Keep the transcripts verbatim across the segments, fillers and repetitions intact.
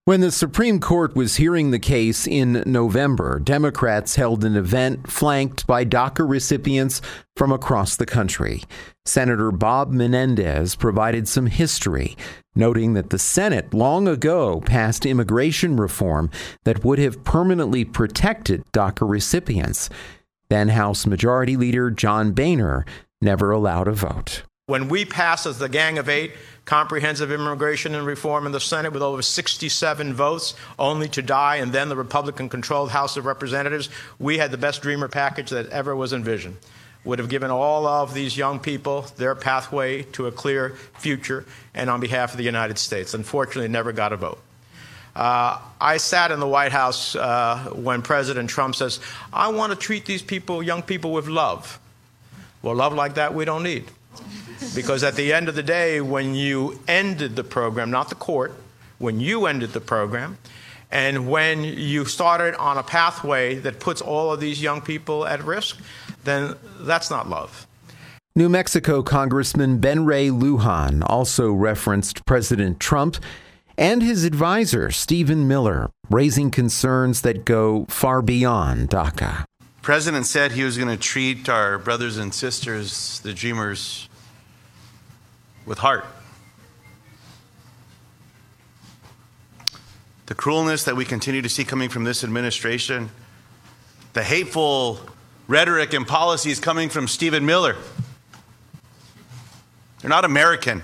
When the Supreme Court was hearing the case in November, Democrats held an event flanked by DACA recipients from across the country. Senator Bob Menendez provided some history, noting that the Senate long ago passed immigration reform that would have permanently protected DACA recipients. Then House Majority Leader John Boehner never allowed a vote. When we passed as the Gang of Eight comprehensive immigration and reform in the Senate with over sixty-seven votes, only to die, and then the Republican-controlled House of Representatives, we had the best Dreamer package that ever was envisioned. Would have given all of these young people their pathway to a clear future, and on behalf of the United States. Unfortunately, never got a vote. Uh, I sat in the White House uh, when President Trump says, I want to treat these people, young people, with love. Well, love like that we don't need. Because at the end of the day, when you ended the program, not the court, when you ended the program, and when you started on a pathway that puts all of these young people at risk, then that's not love. New Mexico Congressman Ben Ray Lujan also referenced President Trump and his advisor, Stephen Miller, raising concerns that go far beyond DACA. The president said he was going to treat our brothers and sisters, the Dreamers, with heart. The cruelness that we continue to see coming from this administration, the hateful rhetoric and policies coming from Stephen Miller, they're not American.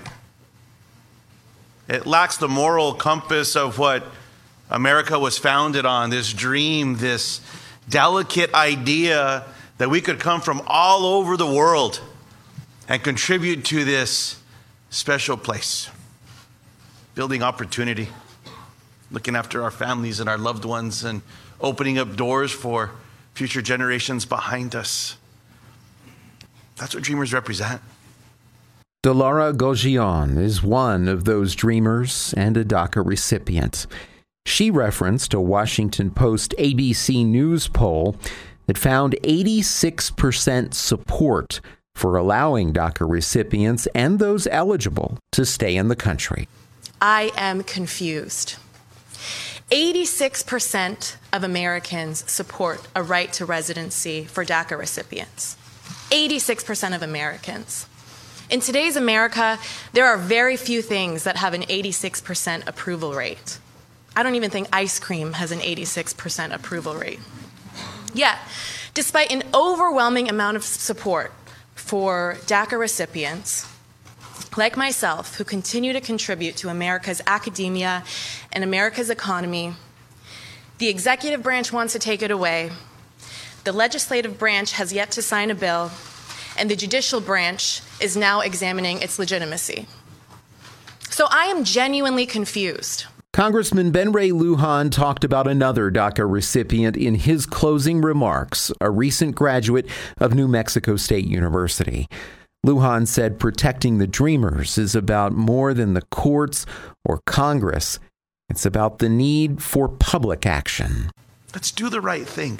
It lacks the moral compass of what America was founded on, this dream, this delicate idea that we could come from all over the world and contribute to this special place, building opportunity, looking after our families and our loved ones, and opening up doors for future generations behind us. That's what Dreamers represent. Delara Goggion is one of those Dreamers and a DACA recipient. She referenced a Washington Post A B C News poll that found eighty-six percent support for allowing DACA recipients and those eligible to stay in the country. I am confused. eighty-six percent of Americans support a right to residency for DACA recipients. eighty-six percent of Americans. In today's America, there are very few things that have an eighty-six percent approval rate. I don't even think ice cream has an eighty-six percent approval rate. Yet, despite an overwhelming amount of support for DACA recipients, like myself, who continue to contribute to America's academia and America's economy, the executive branch wants to take it away, the legislative branch has yet to sign a bill, and the judicial branch is now examining its legitimacy. So I am genuinely confused. Congressman Ben Ray Lujan talked about another DACA recipient in his closing remarks, a recent graduate of New Mexico State University. Lujan said protecting the Dreamers is about more than the courts or Congress. It's about the need for public action. Let's do the right thing.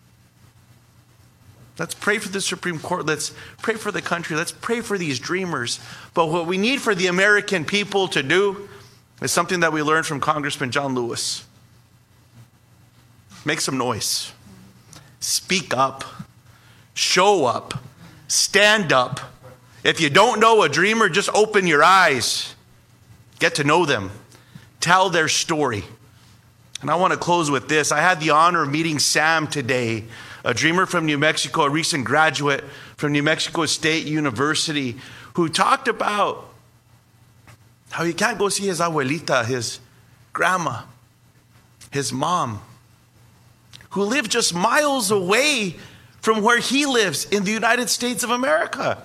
Let's pray for the Supreme Court. Let's pray for the country. Let's pray for these Dreamers. But what we need for the American people to do is something that we learned from Congressman John Lewis. Make some noise. Speak up. Show up. Stand up. If you don't know a Dreamer, just open your eyes. Get to know them. Tell their story. And I want to close with this. I had the honor of meeting Sam today, a Dreamer from New Mexico, a recent graduate from New Mexico State University, who talked about how he can't go see his abuelita, his grandma, his mom, who live just miles away from where he lives in the United States of America.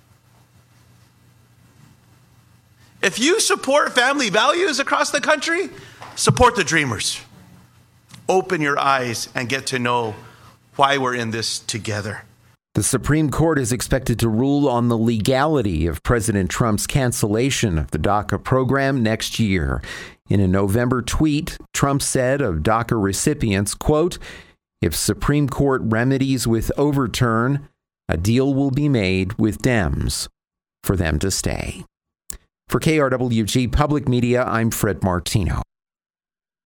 If you support family values across the country, support the Dreamers. Open your eyes and get to know why we're in this together. The Supreme Court is expected to rule on the legality of President Trump's cancellation of the DACA program next year. In a November tweet, Trump said of DACA recipients, quote, "If Supreme Court remedies with overturn, a deal will be made with Dems for them to stay." For K R W G Public Media, I'm Fred Martino.